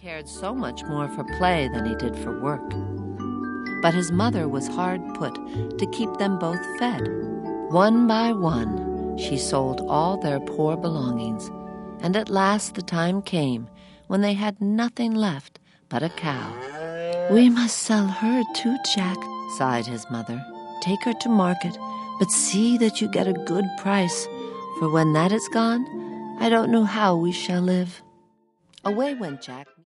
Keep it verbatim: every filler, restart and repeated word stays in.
cared so much more for play than he did for work. But his mother was hard put to keep them both fed. One by one, she sold all their poor belongings, and at last the time came when they had nothing left but a cow. "We must sell her too, Jack," sighed his mother. "Take her to market, but see that you get a good price, for when that is gone, I don't know how we shall live." Away went Jack.